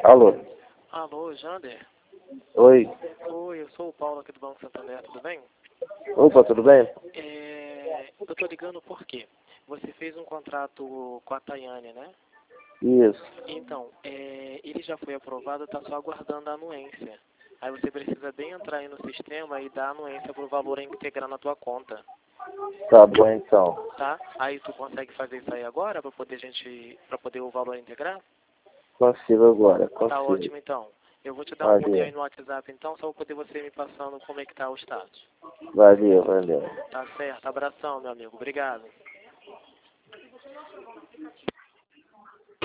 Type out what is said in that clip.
Alô? Alô, Jander? Oi. Oi, eu sou o Paulo aqui do Banco Santander, tudo bem? Opa, tudo bem? Eu tô ligando porque você fez um contrato com a Tayane, né? Isso. Então, ele já foi aprovado, tá só aguardando a anuência. Aí você precisa bem entrar aí no sistema e dar a anuência pro valor a integrar na tua conta, Tá bom então. tá? Aí tu consegue fazer isso aí agora para poder o valor integrar? Consigo agora, Tá consigo. ótimo então. Eu vou te dar um pulinho aí Valeu. no WhatsApp então, só pra poder você me passando como é que tá o status. Valeu, valeu. Tá certo, abração meu amigo, obrigado.